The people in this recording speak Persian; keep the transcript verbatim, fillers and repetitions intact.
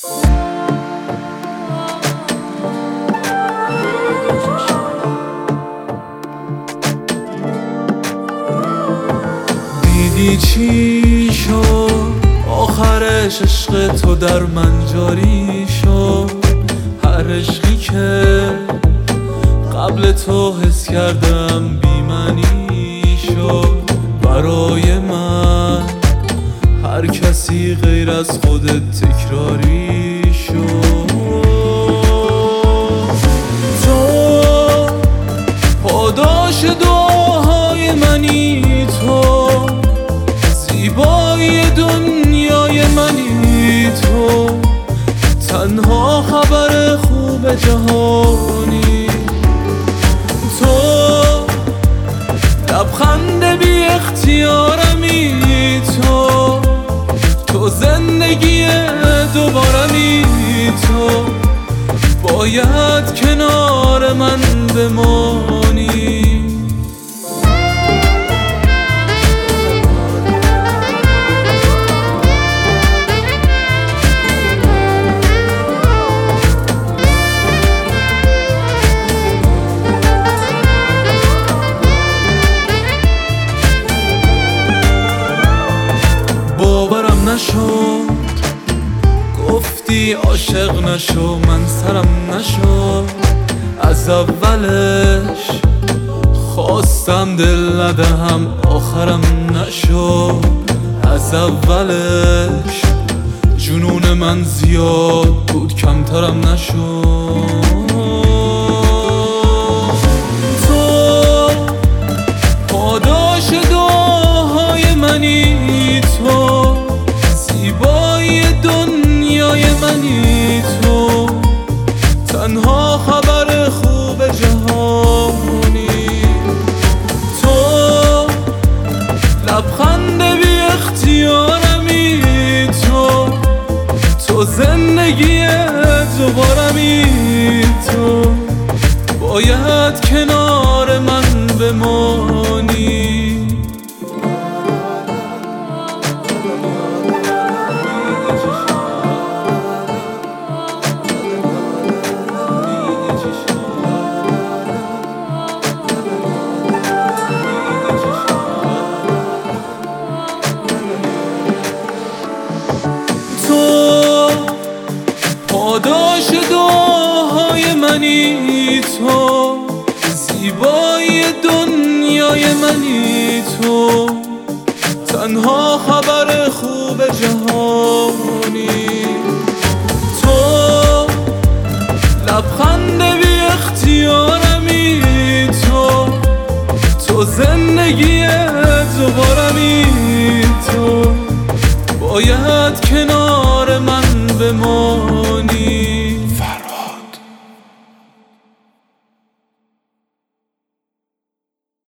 دیدی چی شد آخرش، عشق تو در من جاری شد. هر عشقی که قبل تو حس کردم بی معنی شد. برای من هر کسی غیر از خودت تکراری شد. تو پاداش دعاهای منی، تو زیبایی دنیای منی، تو تنها خبر خوب جهانی، تو لبخند بی اختیارمی، تو تو زندگی دوبارمی، تو باید کنار من بمانی. باورم نشد گفتی عاشق نشو، من سرم نشد. از اولش خواستم دل ندهم، آخرم نشد. از اولش جنون من زیاد بود، کمترم نشد. تو پاداش دعاهای منی، تو زیبایی دنیای منی، تو تنها خبر خوب جهانی، تو لبخند بی اختیارمی، تو تو زندگی دوبارمی، تو باید کنار من بمانی. پاداش دعاهای منی، تو زیبایی دنیای منی، تو تنها خبر خوب جهان.